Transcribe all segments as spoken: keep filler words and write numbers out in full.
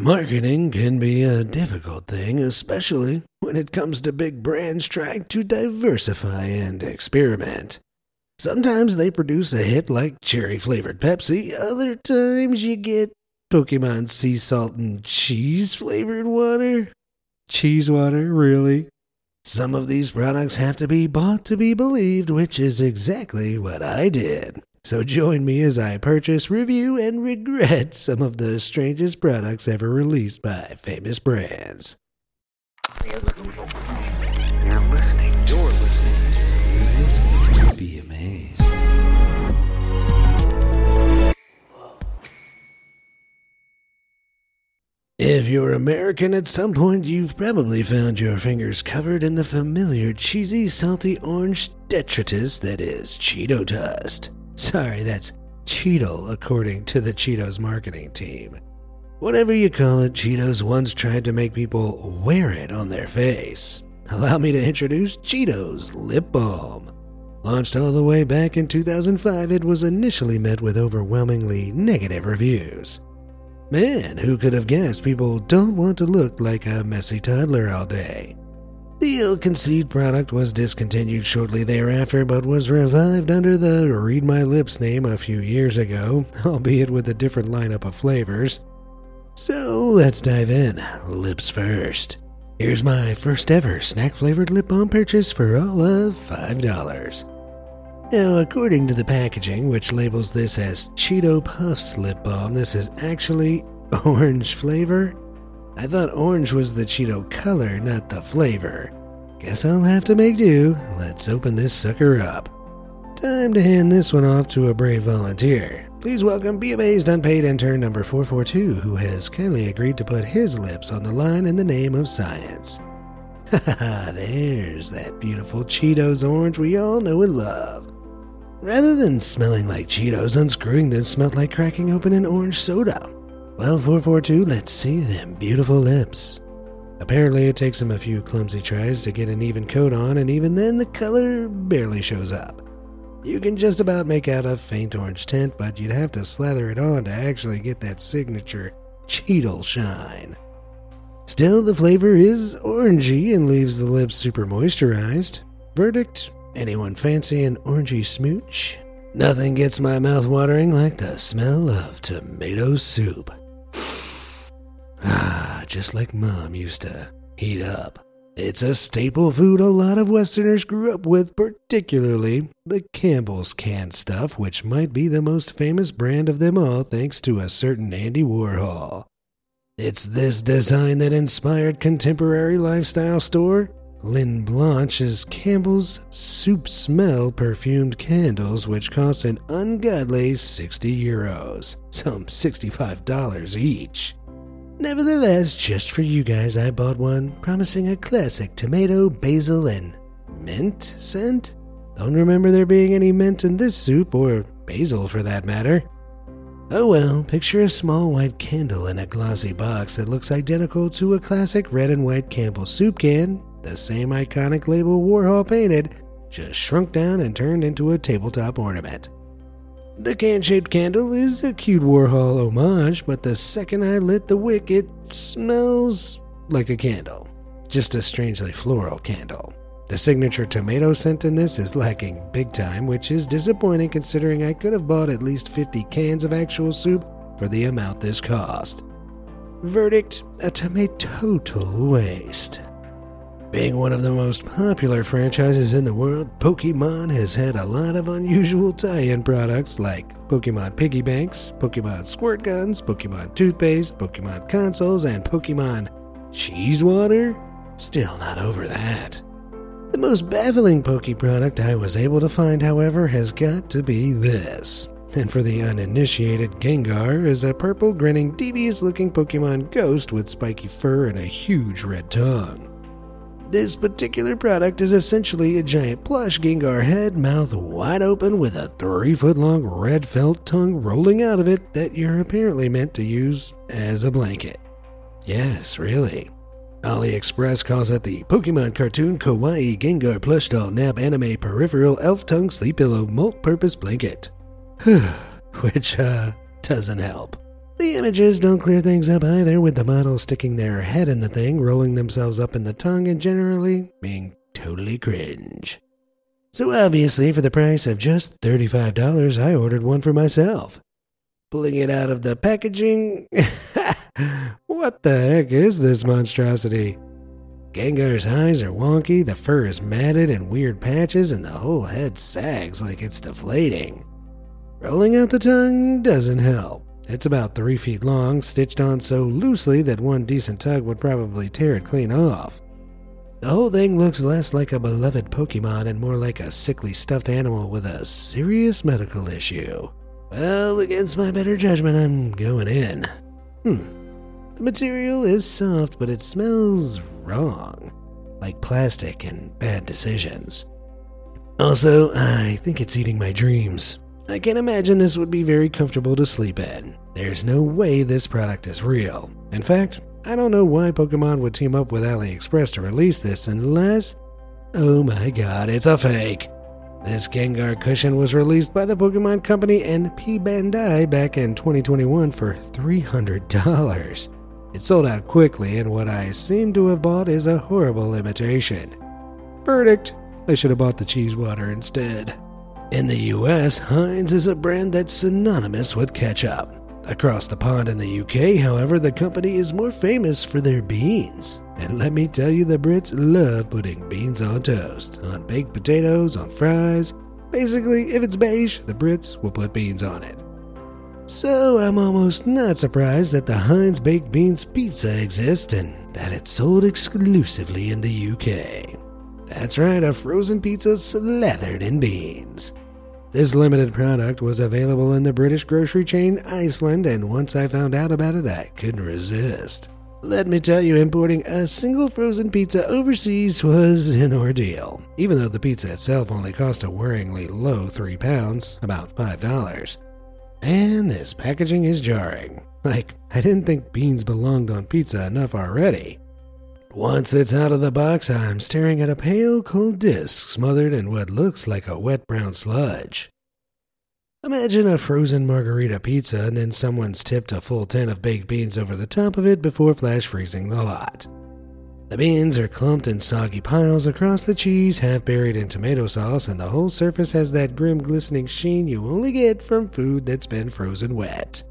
Marketing can be a difficult thing, especially when it comes to big brands trying to diversify and experiment. Sometimes they produce a hit like cherry-flavored Pepsi, other times you get Pokemon sea salt and cheese-flavored water. Cheese water, really? Some of these products have to be bought to be believed, which is exactly what I did. So join me as I purchase, review, and regret some of the strangest products ever released by famous brands. You're listening. You're listening. You're listening to Be Amazed. If you're American, at some point you've probably found your fingers covered in the familiar cheesy, salty orange detritus that is Cheeto dust. Sorry, that's Cheetle, according to the Cheetos marketing team. Whatever you call it, Cheetos once tried to make people wear it on their face. Allow me to introduce Cheetos Lip Balm. Launched all the way back in two thousand five, it was initially met with overwhelmingly negative reviews. Man, who could have guessed people don't want to look like a messy toddler all day? The ill-conceived product was discontinued shortly thereafter, but was revived under the Read My Lips name a few years ago, albeit with a different lineup of flavors. So let's dive in. Lips first. Here's my first ever snack-flavored lip balm purchase for all of five dollars. Now, according to the packaging, which labels this as Cheeto Puffs Lip Balm, this is actually orange flavor. I thought orange was the Cheeto color, not the flavor. Guess I'll have to make do. Let's open this sucker up. Time to hand this one off to a brave volunteer. Please welcome Be Amazed unpaid intern number four four two, who has kindly agreed to put his lips on the line in the name of science. Haha, there's that beautiful Cheetos orange we all know and love. Rather than smelling like Cheetos, unscrewing this smelled like cracking open an orange soda. Well, four four two, let's see them beautiful lips. Apparently it takes them a few clumsy tries to get an even coat on, and even then the color barely shows up. You can just about make out a faint orange tint, but you'd have to slather it on to actually get that signature Cheetle shine. Still, the flavor is orangey and leaves the lips super moisturized. Verdict? Anyone fancy an orangey smooch? Nothing gets my mouth watering like the smell of tomato soup. Ah, just like Mom used to heat up. It's a staple food a lot of Westerners grew up with, particularly the Campbell's canned stuff, which might be the most famous brand of them all thanks to a certain Andy Warhol. It's this design that inspired contemporary lifestyle store Lynn Blanche's Campbell's Soup Smell perfumed candles, which cost an ungodly sixty euros, some sixty-five dollars each. Nevertheless, just for you guys, I bought one, promising a classic tomato, basil, and mint scent. Don't remember there being any mint in this soup, or basil for that matter. Oh well, picture a small white candle in a glossy box that looks identical to a classic red and white Campbell's soup can, the same iconic label Warhol painted, just shrunk down and turned into a tabletop ornament. The can-shaped candle is a cute Warhol homage, but the second I lit the wick, it smells like a candle. Just a strangely floral candle. The signature tomato scent in this is lacking big time, which is disappointing considering I could have bought at least fifty cans of actual soup for the amount this cost. Verdict, a total waste. Being one of the most popular franchises in the world, Pokemon has had a lot of unusual tie-in products like Pokemon Piggy Banks, Pokemon Squirt Guns, Pokemon Toothpaste, Pokemon Consoles, and Pokemon Cheese Water. Still not over that. The most baffling Poke product I was able to find, however, has got to be this. And for the uninitiated, Gengar is a purple, grinning, devious-looking Pokemon ghost with spiky fur and a huge red tongue. This particular product is essentially a giant plush Gengar head, mouth wide open with a three-foot-long red felt tongue rolling out of it that you're apparently meant to use as a blanket. Yes, really. AliExpress calls it the Pokemon Cartoon Kawaii Gengar Plush Doll Nap Anime Peripheral Elf Tongue Sleep Pillow Multi-Purpose Blanket. Which, uh, doesn't help. The images don't clear things up either, with the model sticking their head in the thing, rolling themselves up in the tongue, and generally being totally cringe. So obviously, for the price of just thirty-five dollars, I ordered one for myself. Pulling it out of the packaging, what the heck is this monstrosity? Gengar's eyes are wonky, the fur is matted in weird patches, and the whole head sags like it's deflating. Rolling out the tongue doesn't help. It's about three feet long, stitched on so loosely that one decent tug would probably tear it clean off. The whole thing looks less like a beloved Pokemon and more like a sickly stuffed animal with a serious medical issue. Well, against my better judgment, I'm going in. Hmm. The material is soft, but it smells wrong. Like plastic and bad decisions. Also, I think it's eating my dreams. I can imagine this would be very comfortable to sleep in. There's no way this product is real. In fact, I don't know why Pokemon would team up with AliExpress to release this unless... Oh my god, it's a fake! This Gengar cushion was released by the Pokemon Company and P. Bandai back in twenty twenty-one for three hundred dollars. It sold out quickly, and what I seem to have bought is a horrible imitation. Verdict: I should have bought the cheese water instead. In the U S, Heinz is a brand that's synonymous with ketchup. Across the pond in the U K, however, the company is more famous for their beans. And let me tell you, the Brits love putting beans on toast, on baked potatoes, on fries. Basically, if it's beige, the Brits will put beans on it. So I'm almost not surprised that the Heinz Baked Beans Pizza exists and that it's sold exclusively in the U K. That's right, a frozen pizza slathered in beans. This limited product was available in the British grocery chain Iceland, and once I found out about it, I couldn't resist. Let me tell you, importing a single frozen pizza overseas was an ordeal, even though the pizza itself only cost a worryingly low three pounds, about five dollars. And this packaging is jarring. Like, I didn't think beans belonged on pizza enough already. Once it's out of the box, I'm staring at a pale, cold disc smothered in what looks like a wet brown sludge. Imagine a frozen margarita pizza and then someone's tipped a full tin of baked beans over the top of it before flash freezing the lot. The beans are clumped in soggy piles across the cheese, half buried in tomato sauce, and the whole surface has that grim, glistening sheen you only get from food that's been frozen wet.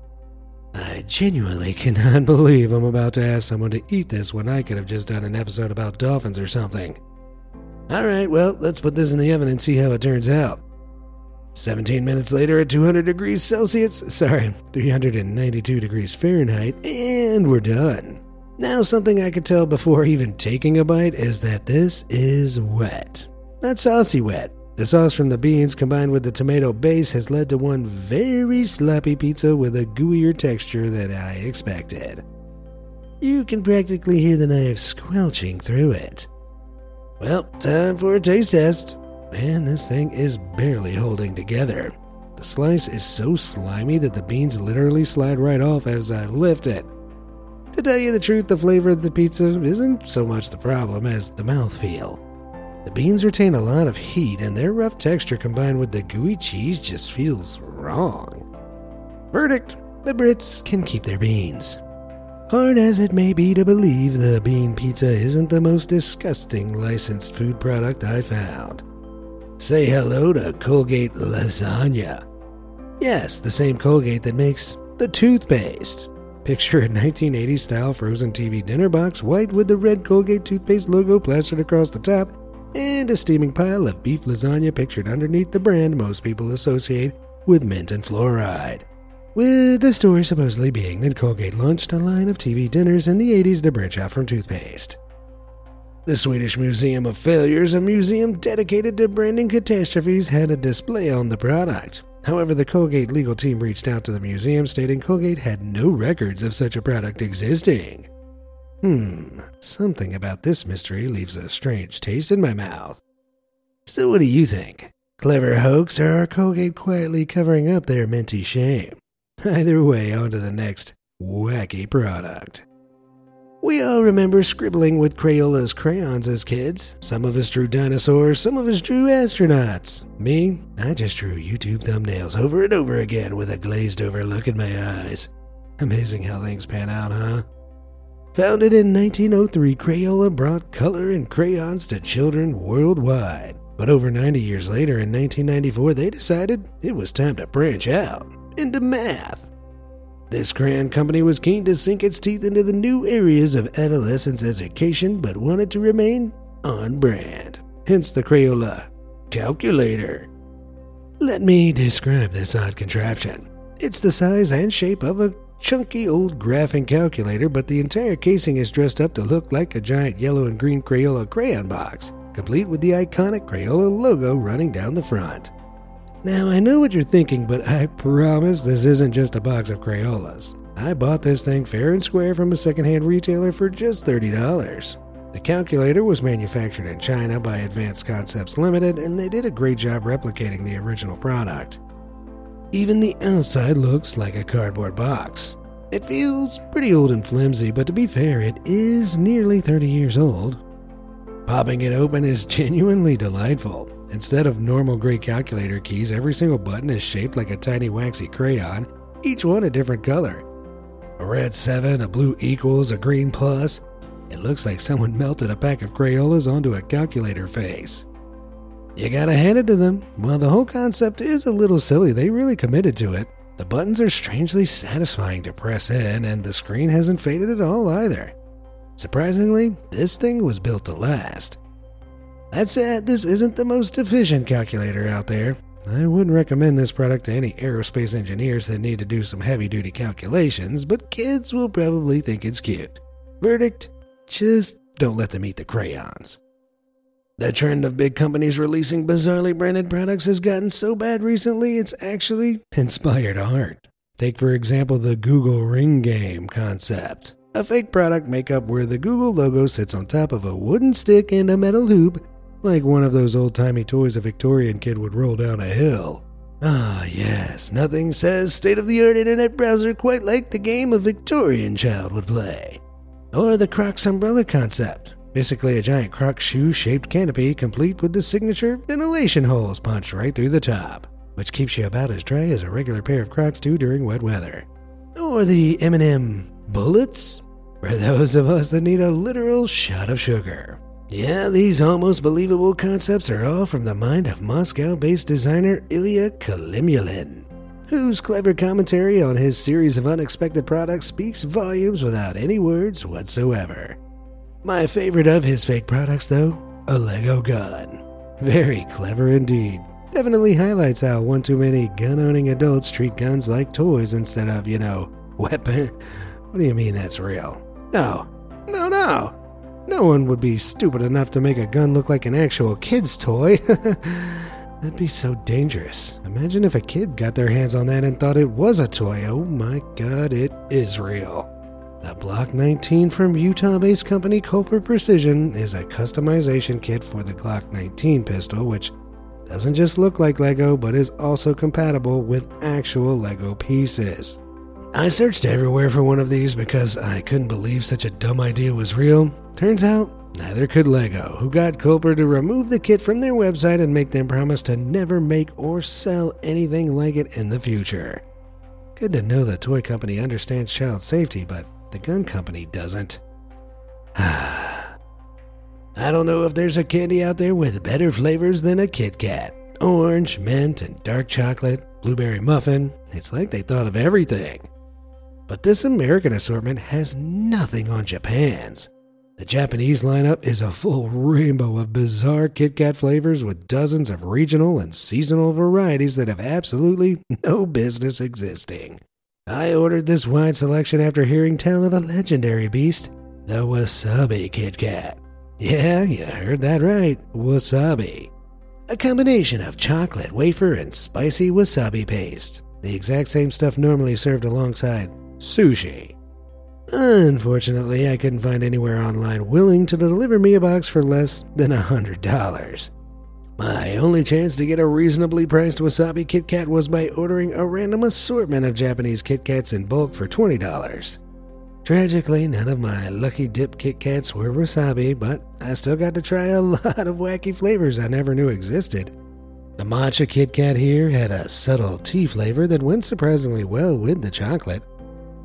I genuinely cannot believe I'm about to ask someone to eat this when I could have just done an episode about dolphins or something. Alright, well, let's put this in the oven and see how it turns out. seventeen minutes later at two hundred degrees Celsius, sorry, three hundred ninety-two degrees Fahrenheit, and we're done. Now, something I could tell before even taking a bite is that this is wet. Not saucy wet. The sauce from the beans combined with the tomato base has led to one very sloppy pizza with a gooier texture than I expected. You can practically hear the knife squelching through it. Well, time for a taste test. Man, this thing is barely holding together. The slice is so slimy that the beans literally slide right off as I lift it. To tell you the truth, the flavor of the pizza isn't so much the problem as the mouthfeel. The beans retain a lot of heat, and their rough texture combined with the gooey cheese just feels wrong. Verdict: the Brits can keep their beans. Hard as it may be to believe, the bean pizza isn't the most disgusting licensed food product I found. Say hello to Colgate lasagna. Yes, the same Colgate that makes the toothpaste. Picture a nineteen eighties style frozen T V dinner box, white with the red Colgate toothpaste logo plastered across the top, and a steaming pile of beef lasagna pictured underneath the brand most people associate with mint and fluoride. With the story supposedly being that Colgate launched a line of T V dinners in the eighties to branch out from toothpaste. The Swedish Museum of Failures, a museum dedicated to branding catastrophes, had a display on the product. However, the Colgate legal team reached out to the museum stating Colgate had no records of such a product existing. Hmm, something about this mystery leaves a strange taste in my mouth. So what do you think? Clever hoax, or Colgate quietly covering up their minty shame? Either way, on to the next wacky product. We all remember scribbling with Crayola's crayons as kids. Some of us drew dinosaurs, some of us drew astronauts. Me, I just drew YouTube thumbnails over and over again with a glazed over look in my eyes. Amazing how things pan out, huh? Founded in nineteen oh three, Crayola brought color and crayons to children worldwide. But over ninety years later, in nineteen ninety-four, they decided it was time to branch out into math. This crayon company was keen to sink its teeth into the new areas of adolescence education, but wanted to remain on brand. Hence the Crayola calculator. Let me describe this odd contraption. It's the size and shape of a chunky old graphing calculator, but the entire casing is dressed up to look like a giant yellow and green Crayola crayon box, complete with the iconic Crayola logo running down the front. Now, I know what you're thinking, but I promise this isn't just a box of Crayolas. I bought this thing fair and square from a secondhand retailer for just thirty dollars. The calculator was manufactured in China by Advanced Concepts Limited, and they did a great job replicating the original product. Even the outside looks like a cardboard box. It feels pretty old and flimsy, but to be fair, it is nearly thirty years old. Popping it open is genuinely delightful. Instead of normal gray calculator keys, every single button is shaped like a tiny waxy crayon, each one a different color. A red seven, a blue equals, a green plus. It looks like someone melted a pack of Crayolas onto a calculator face. You gotta hand it to them. While the whole concept is a little silly, they really committed to it. The buttons are strangely satisfying to press in, and the screen hasn't faded at all either. Surprisingly, this thing was built to last. That said, this isn't the most efficient calculator out there. I wouldn't recommend this product to any aerospace engineers that need to do some heavy-duty calculations, but kids will probably think it's cute. Verdict: just don't let them eat the crayons. The trend of big companies releasing bizarrely branded products has gotten so bad recently it's actually inspired art. Take for example the Google Ring Game concept. A fake product makeup where the Google logo sits on top of a wooden stick and a metal hoop, like one of those old-timey toys a Victorian kid would roll down a hill. Ah yes, nothing says state-of-the-art internet browser quite like the game a Victorian child would play. Or the Crocs umbrella concept. Basically a giant Crocs shoe-shaped canopy complete with the signature ventilation holes punched right through the top, which keeps you about as dry as a regular pair of Crocs do during wet weather. Or the M and M bullets, for those of us that need a literal shot of sugar. Yeah, these almost believable concepts are all from the mind of Moscow-based designer Ilya Kalimulin, whose clever commentary on his series of unexpected products speaks volumes without any words whatsoever. My favorite of his fake products, though, a Lego gun. Very clever indeed. Definitely highlights how one too many gun-owning adults treat guns like toys instead of, you know, weapon. What do you mean that's real? No, no, no. No one would be stupid enough to make a gun look like an actual kid's toy. That'd be so dangerous. Imagine if a kid got their hands on that and thought it was a toy. Oh my god, it is real. The Block nineteen from Utah-based company Culper Precision is a customization kit for the Glock nineteen pistol, which doesn't just look like Lego, but is also compatible with actual Lego pieces. I searched everywhere for one of these because I couldn't believe such a dumb idea was real. Turns out, neither could Lego, who got Culper to remove the kit from their website and make them promise to never make or sell anything like it in the future. Good to know the toy company understands child safety, but the gun company doesn't. I don't know if there's a candy out there with better flavors than a Kit Kat. Orange, mint, and dark chocolate, blueberry muffin. It's like they thought of everything. But this American assortment has nothing on Japan's. The Japanese lineup is a full rainbow of bizarre Kit Kat flavors with dozens of regional and seasonal varieties that have absolutely no business existing. I ordered this wide selection after hearing tell of a legendary beast, the Wasabi Kit Kat. Yeah, you heard that right, wasabi. A combination of chocolate, wafer, and spicy wasabi paste. The exact same stuff normally served alongside sushi. Unfortunately, I couldn't find anywhere online willing to deliver me a box for less than one hundred dollars. My only chance to get a reasonably priced wasabi Kit Kat was by ordering a random assortment of Japanese Kit Kats in bulk for twenty dollars. Tragically, none of my Lucky Dip Kit Kats were wasabi, but I still got to try a lot of wacky flavors I never knew existed. The matcha Kit Kat here had a subtle tea flavor that went surprisingly well with the chocolate.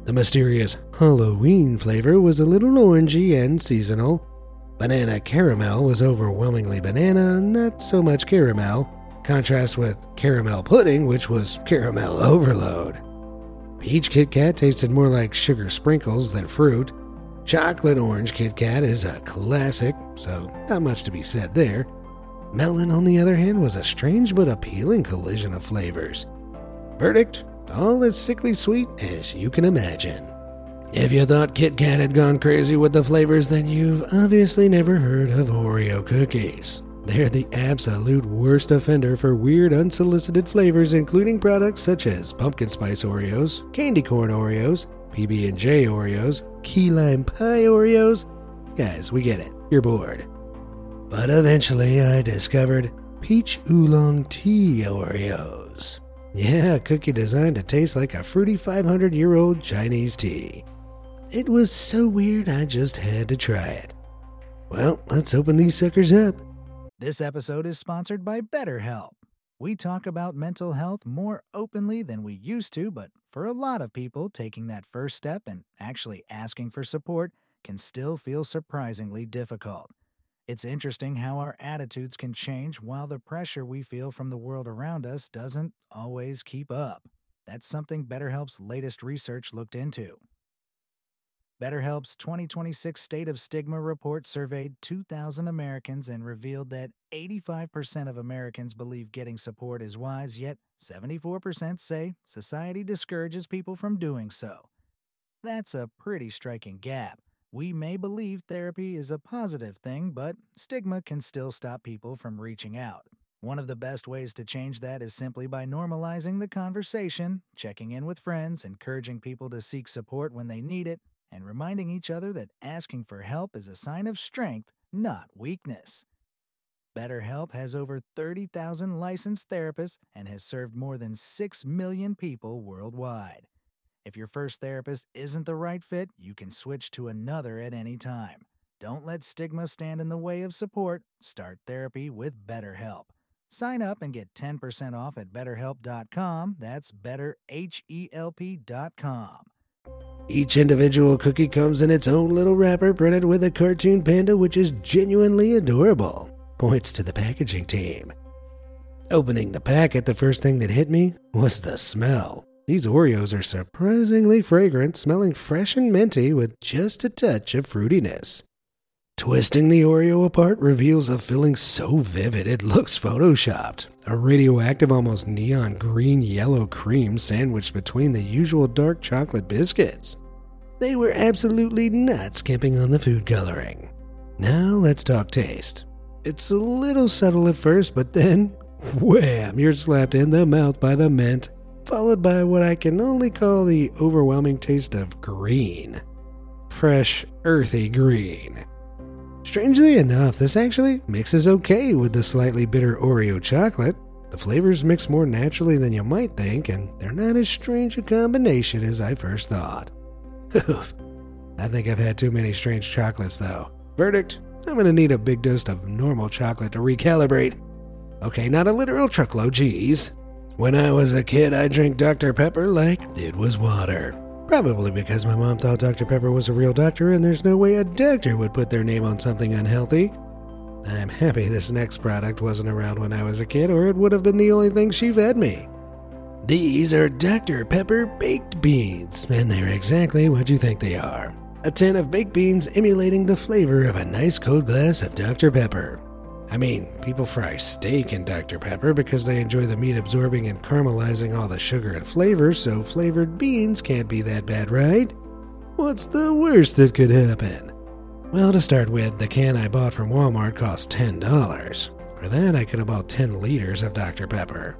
The mysterious Halloween flavor was a little orangey and seasonal. Banana caramel was overwhelmingly banana, not so much caramel. Contrast with caramel pudding, which was caramel overload. Peach Kit Kat tasted more like sugar sprinkles than fruit. Chocolate orange Kit Kat is a classic, so not much to be said there. Melon, on the other hand, was a strange but appealing collision of flavors. Verdict: all as sickly sweet as you can imagine. If you thought Kit Kat had gone crazy with the flavors, then you've obviously never heard of Oreo cookies. They're the absolute worst offender for weird, unsolicited flavors, including products such as pumpkin spice Oreos, candy corn Oreos, P B and J Oreos, key lime pie Oreos. Guys, we get it. You're bored. But eventually I discovered peach oolong tea Oreos. Yeah, a cookie designed to taste like a fruity five hundred year old Chinese tea. It was so weird I just had to try it. Well, let's open these suckers up. This episode is sponsored by BetterHelp. We talk about mental health more openly than we used to, but for a lot of people, taking that first step and actually asking for support can still feel surprisingly difficult. It's interesting how our attitudes can change while the pressure we feel from the world around us doesn't always keep up. That's something BetterHelp's latest research looked into. BetterHelp's twenty twenty-six State of Stigma report surveyed two thousand Americans and revealed that eighty-five percent of Americans believe getting support is wise, yet seventy-four percent say society discourages people from doing so. That's a pretty striking gap. We may believe therapy is a positive thing, but stigma can still stop people from reaching out. One of the best ways to change that is simply by normalizing the conversation, checking in with friends, encouraging people to seek support when they need it, and reminding each other that asking for help is a sign of strength, not weakness. BetterHelp has over thirty thousand licensed therapists and has served more than six million people worldwide. If your first therapist isn't the right fit, you can switch to another at any time. Don't let stigma stand in the way of support. Start therapy with BetterHelp. Sign up and get ten percent off at better help dot com. That's better help dot com. Each individual cookie comes in its own little wrapper printed with a cartoon panda, which is genuinely adorable. Points to the packaging team. Opening the packet, the first thing that hit me was the smell. These Oreos are surprisingly fragrant, smelling fresh and minty with just a touch of fruitiness. Twisting the Oreo apart reveals a filling so vivid it looks photoshopped. A radioactive, almost neon green-yellow cream sandwiched between the usual dark chocolate biscuits. They were absolutely not skimping on the food coloring. Now let's talk taste. It's a little subtle at first, but then, wham, you're slapped in the mouth by the mint, followed by what I can only call the overwhelming taste of green. Fresh, earthy green. Strangely enough, this actually mixes okay with the slightly bitter Oreo chocolate. The flavors mix more naturally than you might think, and they're not as strange a combination as I first thought. Oof. I think I've had too many strange chocolates, though. Verdict: I'm gonna need a big dose of normal chocolate to recalibrate. Okay, not a literal truckload, geez. When I was a kid, I drank Doctor Pepper like it was water. Probably because my mom thought Doctor Pepper was a real doctor and there's no way a doctor would put their name on something unhealthy. I'm happy this next product wasn't around when I was a kid, or it would have been the only thing she fed me. These are Doctor Pepper baked beans, and they're exactly what you think they are. A tin of baked beans emulating the flavor of a nice cold glass of Doctor Pepper. I mean, people fry steak in Doctor Pepper because they enjoy the meat absorbing and caramelizing all the sugar and flavor, so flavored beans can't be that bad, right? What's the worst that could happen? Well, to start with, the can I bought from Walmart cost ten dollars. For that, I could have bought ten liters of Doctor Pepper.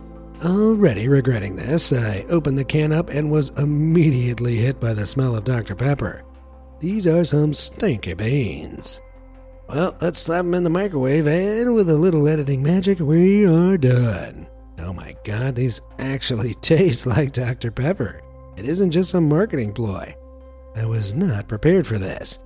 Already regretting this, I opened the can up and was immediately hit by the smell of Doctor Pepper. These are some stinky beans. Well, let's slap them in the microwave, and with a little editing magic, we are done. Oh my god, these actually taste like Doctor Pepper. It isn't just some marketing ploy. I was not prepared for this.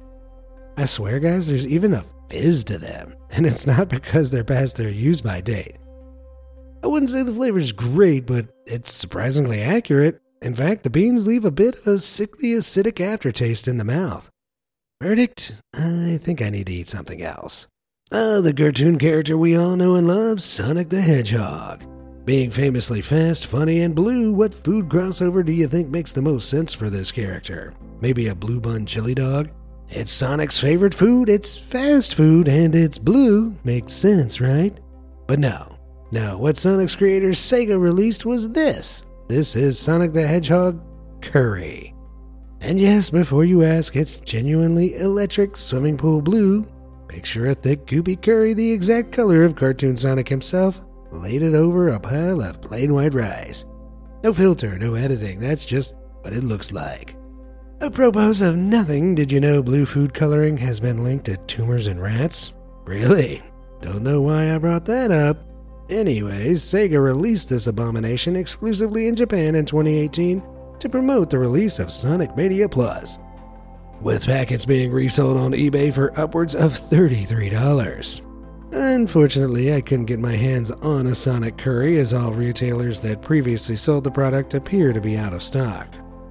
I swear, guys, there's even a fizz to them, and it's not because they're past their use-by date. I wouldn't say the flavor's great, but it's surprisingly accurate. In fact, the beans leave a bit of a sickly acidic aftertaste in the mouth. Verdict? I think I need to eat something else. Ah, the cartoon character we all know and love, Sonic the Hedgehog. Being famously fast, funny, and blue, what food crossover do you think makes the most sense for this character? Maybe a blue bun chili dog? It's Sonic's favorite food, it's fast food, and it's blue. Makes sense, right? But no. No, what Sonic's creator Sega released was this. This is Sonic the Hedgehog Curry. And yes, before you ask, it's genuinely electric swimming pool blue. Picture a thick, goopy curry the exact color of cartoon Sonic himself, laid it over a pile of plain white rice. No filter, no editing, that's just what it looks like. Apropos of nothing, did you know blue food coloring has been linked to tumors in rats? Really? Don't know why I brought that up. Anyways, Sega released this abomination exclusively in Japan in twenty eighteen to promote the release of Sonic Mania Plus, with packets being resold on eBay for upwards of thirty-three dollars. Unfortunately, I couldn't get my hands on a Sonic Curry as all retailers that previously sold the product appear to be out of stock.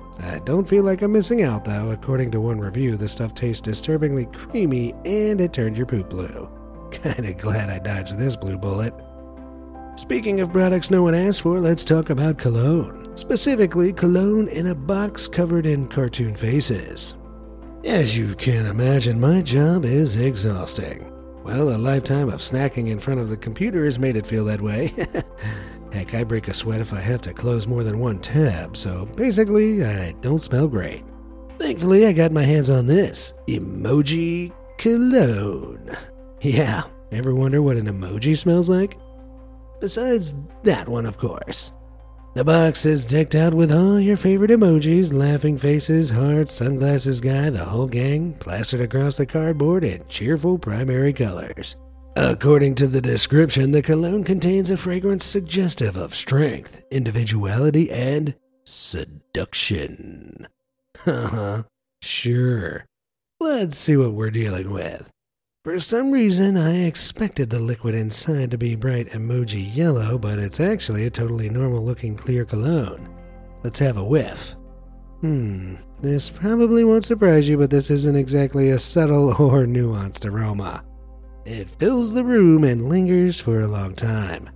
I don't feel like I'm missing out though. According to one review, the stuff tastes disturbingly creamy and it turned your poop blue. Kinda glad I dodged this blue bullet. Speaking of products no one asked for, let's talk about cologne. Specifically, cologne in a box covered in cartoon faces. As you can imagine, my job is exhausting. Well, a lifetime of snacking in front of the computer has made it feel that way. Heck, I break a sweat if I have to close more than one tab, so basically, I don't smell great. Thankfully, I got my hands on this emoji cologne. Yeah, ever wonder what an emoji smells like? Besides that one, of course. The box is decked out with all your favorite emojis, laughing faces, hearts, sunglasses guy, the whole gang, plastered across the cardboard in cheerful primary colors. According to the description, the cologne contains a fragrance suggestive of strength, individuality, and seduction. Haha, sure. Let's see what we're dealing with. For some reason, I expected the liquid inside to be bright emoji yellow, but it's actually a totally normal-looking clear cologne. Let's have a whiff. Hmm, this probably won't surprise you, but this isn't exactly a subtle or nuanced aroma. It fills the room and lingers for a long time.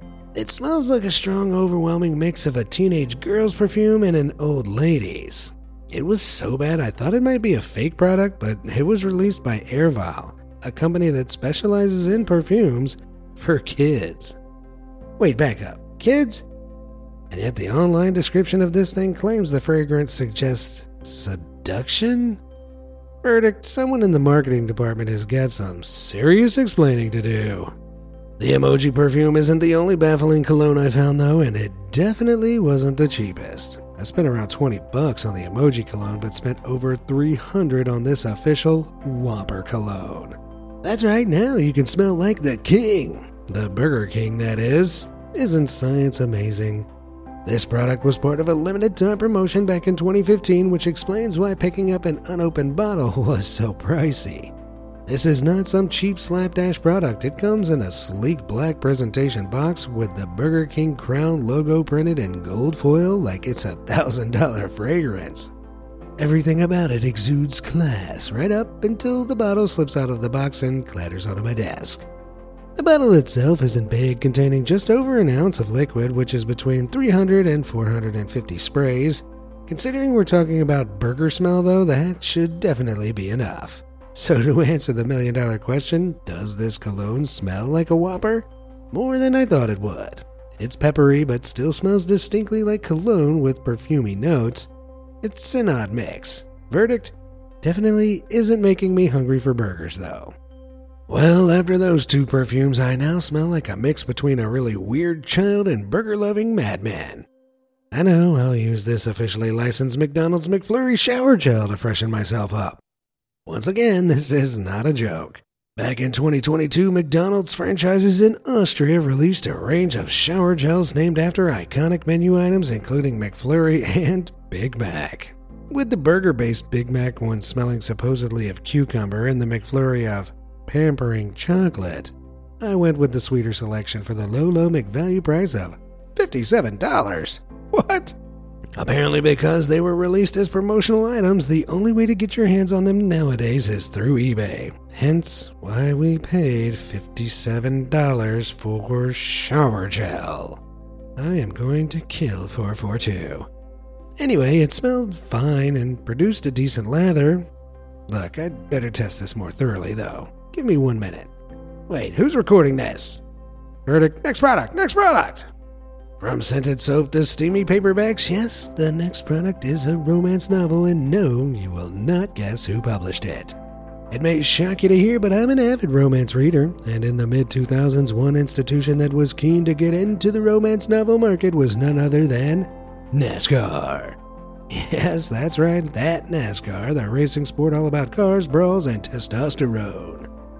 It smells like a strong, overwhelming mix of a teenage girl's perfume and an old lady's. It was so bad I thought it might be a fake product, but it was released by Airval, a company that specializes in perfumes for kids. Wait, back up. Kids? And yet the online description of this thing claims the fragrance suggests seduction? Verdict, someone in the marketing department has got some serious explaining to do. The emoji perfume isn't the only baffling cologne I found though, and it definitely wasn't the cheapest. I spent around twenty bucks on the emoji cologne, but spent over three hundred on this official Whopper cologne. That's right, now you can smell like the king. The Burger King, that is. Isn't science amazing? This product was part of a limited time promotion back in twenty fifteen, which explains why picking up an unopened bottle was so pricey. This is not some cheap slapdash product. It comes in a sleek black presentation box with the Burger King crown logo printed in gold foil like it's a thousand dollar fragrance. Everything about it exudes class, right up until the bottle slips out of the box and clatters onto my desk. The bottle itself isn't big, containing just over an ounce of liquid, which is between three hundred and four hundred fifty sprays. Considering we're talking about burger smell though, that should definitely be enough. So to answer the million dollar question, does this cologne smell like a Whopper? More than I thought it would. It's peppery, but still smells distinctly like cologne with perfumey notes. It's an odd mix. Verdict? Definitely isn't making me hungry for burgers though. Well, after those two perfumes, I now smell like a mix between a really weird child and burger-loving madman. I know, I'll use this officially licensed McDonald's McFlurry shower gel to freshen myself up. Once again, this is not a joke. Back in twenty twenty-two, McDonald's franchises in Austria released a range of shower gels named after iconic menu items including McFlurry and Big Mac. With the burger-based Big Mac one smelling supposedly of cucumber and the McFlurry of pampering chocolate, I went with the sweeter selection for the low, low McValue price of fifty-seven dollars. What? Apparently because they were released as promotional items, the only way to get your hands on them nowadays is through eBay. Hence why we paid fifty-seven dollars for shower gel. I am going to kill four forty-two. Anyway, it smelled fine and produced a decent lather. Look, I'd better test this more thoroughly, though. Give me one minute. Wait, who's recording this? Verdict, next product, next product! From scented soap to steamy paperbacks, yes, the next product is a romance novel, and no, you will not guess who published it. It may shock you to hear, but I'm an avid romance reader, and in the mid two thousands, one institution that was keen to get into the romance novel market was none other than NASCAR. Yes, that's right, that NASCAR, the racing sport all about cars, brawls, and testosterone.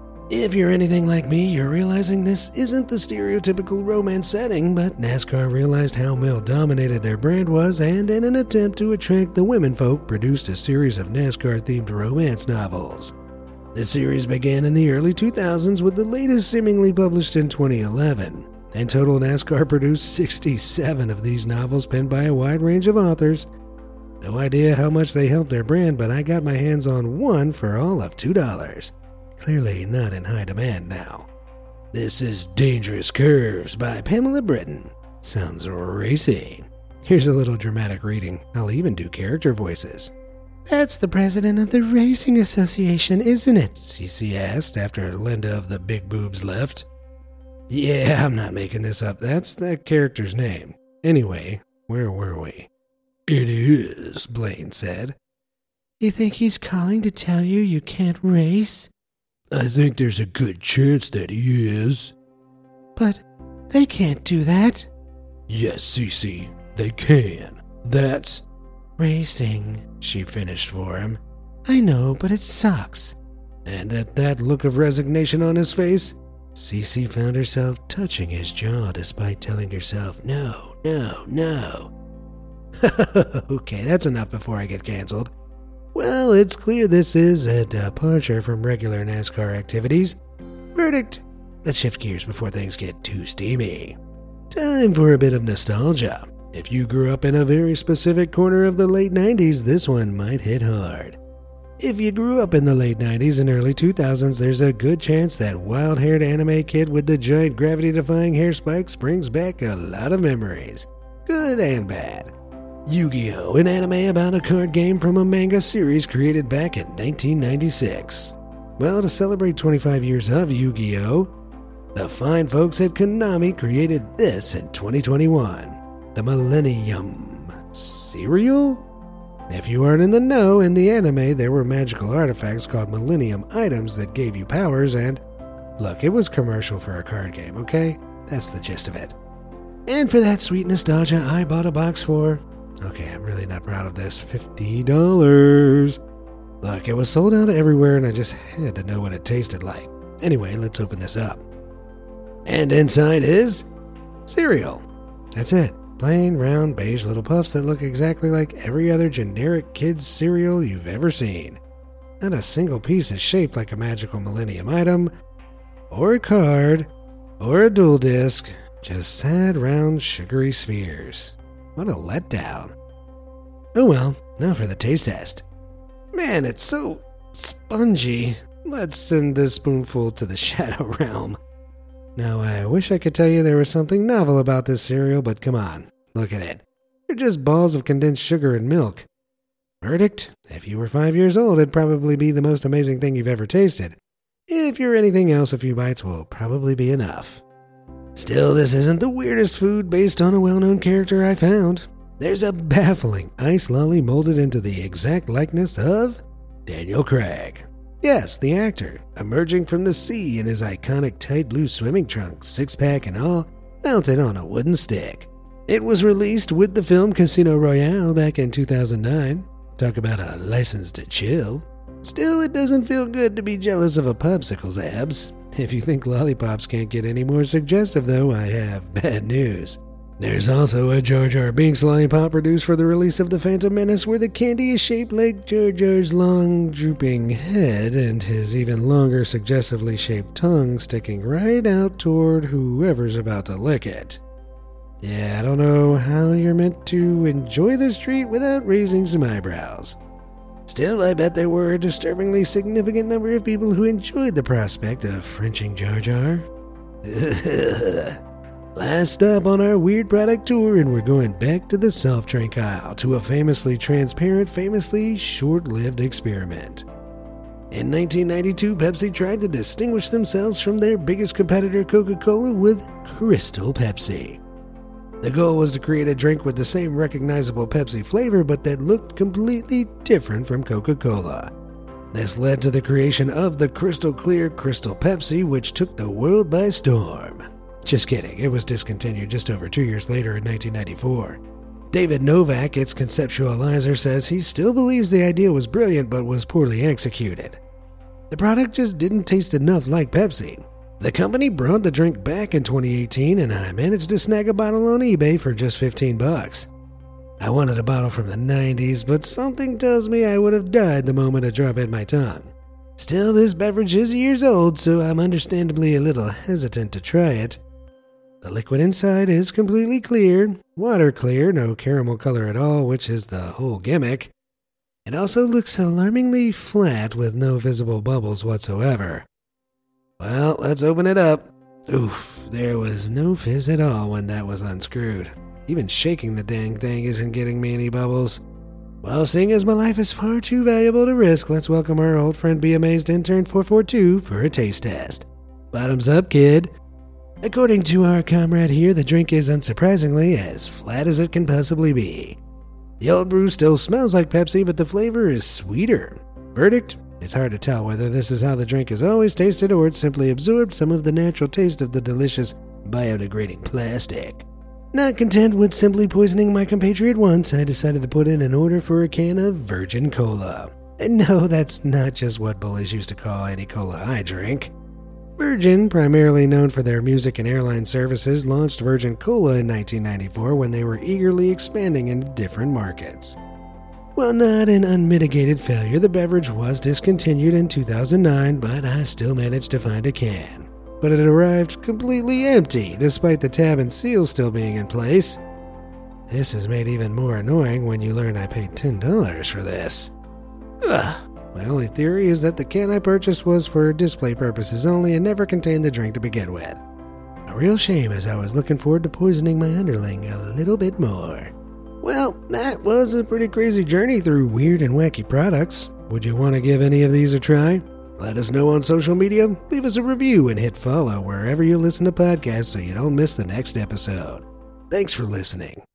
If you're anything like me, you're realizing this isn't the stereotypical romance setting, but NASCAR realized how male-dominated their brand was, and in an attempt to attract the women folk, produced a series of NASCAR-themed romance novels. The series began in the early two thousands, with the latest seemingly published in twenty eleven. In total, NASCAR produced sixty-seven of these novels penned by a wide range of authors. No idea how much they helped their brand, but I got my hands on one for all of two dollars. Clearly not in high demand now. This is Dangerous Curves by Pamela Britton. Sounds racy. Here's a little dramatic reading. I'll even do character voices. That's the president of the Racing Association, isn't it? Cece asked after Linda of the Big Boobs left. Yeah, I'm not making this up. That's that character's name. Anyway, where were we? It is, Blaine said. You think he's calling to tell you you can't race? I think there's a good chance that he is. But they can't do that. Yes, Cece, they can. That's racing, she finished for him. I know, but it sucks. And at that look of resignation on his face, Cece found herself touching his jaw despite telling herself, no, no, no. Okay, that's enough before I get canceled. Well, it's clear this is a departure from regular NASCAR activities. Verdict, let's shift gears before things get too steamy. Time for a bit of nostalgia. If you grew up in a very specific corner of the late nineties, this one might hit hard. If you grew up in the late nineties and early two thousands, there's a good chance that wild-haired anime kid with the giant gravity-defying hair spikes brings back a lot of memories. Good and bad. Yu-Gi-Oh! An anime about a card game from a manga series created back in nineteen ninety-six. Well, to celebrate twenty-five years of Yu-Gi-Oh!, the fine folks at Konami created this in twenty twenty-one. The Millennium cereal? If you aren't in the know, in the anime there were magical artifacts called Millennium items that gave you powers and... Look, it was commercial for a card game, okay? That's the gist of it. And for that sweet nostalgia, I bought a box for... Okay, I'm really not proud of this. fifty dollars. Look, it was sold out everywhere and I just had to know what it tasted like. Anyway, let's open this up. And inside is... cereal. That's it. Plain, round, beige little puffs that look exactly like every other generic kid's cereal you've ever seen. Not a single piece is shaped like a magical Millennium item, or a card, or a dual disc. Just sad, round, sugary spheres. What a letdown. Oh well, now for the taste test. Man, it's so spongy. Let's send this spoonful to the Shadow Realm. Now, I wish I could tell you there was something novel about this cereal, but come on, look at it. They're just balls of condensed sugar and milk. Verdict, if you were five years old, it'd probably be the most amazing thing you've ever tasted. If you're anything else, a few bites will probably be enough. Still, this isn't the weirdest food based on a well-known character I found. There's a baffling ice lolly molded into the exact likeness of Daniel Craig. Yes, the actor, emerging from the sea in his iconic tight blue swimming trunks, six-pack and all, mounted on a wooden stick. It was released with the film Casino Royale back in two thousand nine. Talk about a license to chill. Still, it doesn't feel good to be jealous of a popsicle's abs. If you think lollipops can't get any more suggestive, though, I have bad news. There's also a Jar Jar Binks lollipop produced for the release of The Phantom Menace, where the candy is shaped like Jar Jar's long, drooping head and his even longer, suggestively shaped tongue sticking right out toward whoever's about to lick it. Yeah, I don't know how you're meant to enjoy this treat without raising some eyebrows. Still, I bet there were a disturbingly significant number of people who enjoyed the prospect of Frenching Jar Jar. Last stop on our weird product tour, and we're going back to the soft drink aisle to a famously transparent, famously short-lived experiment. In nineteen ninety-two, Pepsi tried to distinguish themselves from their biggest competitor, Coca-Cola, with Crystal Pepsi. The goal was to create a drink with the same recognizable Pepsi flavor, but that looked completely different from Coca-Cola. This led to the creation of the crystal clear Crystal Pepsi, which took the world by storm. Just kidding, it was discontinued just over two years later in nineteen ninety-four. David Novak, its conceptualizer, says he still believes the idea was brilliant but was poorly executed. The product just didn't taste enough like Pepsi. The company brought the drink back in twenty eighteen, and I managed to snag a bottle on eBay for just fifteen bucks. I wanted a bottle from the nineties, but something tells me I would have died the moment a drop hit my tongue. Still, this beverage is years old, so I'm understandably a little hesitant to try it. The liquid inside is completely clear, water clear, no caramel color at all, which is the whole gimmick. It also looks alarmingly flat with no visible bubbles whatsoever. Well, let's open it up. Oof, there was no fizz at all when that was unscrewed. Even shaking the dang thing isn't getting me any bubbles. Well, seeing as my life is far too valuable to risk, let's welcome our old friend Be Amazed Intern four four two for a taste test. Bottoms up, kid. According to our comrade here, the drink is unsurprisingly as flat as it can possibly be. The old brew still smells like Pepsi, but the flavor is sweeter. Verdict? It's hard to tell whether this is how the drink has always tasted or it simply absorbed some of the natural taste of the delicious biodegrading plastic. Not content with simply poisoning my compatriot once, I decided to put in an order for a can of Virgin Cola. And no, that's not just what bullies used to call any cola I drink. Virgin, primarily known for their music and airline services, launched Virgin Cola in nineteen ninety-four when they were eagerly expanding into different markets. While not an unmitigated failure, the beverage was discontinued in two thousand nine, but I still managed to find a can. But it arrived completely empty, despite the tab and seal still being in place. This is made even more annoying when you learn I paid ten dollars for this. Ugh. My only theory is that the can I purchased was for display purposes only and never contained the drink to begin with. A real shame, as I was looking forward to poisoning my underling a little bit more. Well, that was a pretty crazy journey through weird and wacky products. Would you want to give any of these a try? Let us know on social media, leave us a review, and hit follow wherever you listen to podcasts so you don't miss the next episode. Thanks for listening.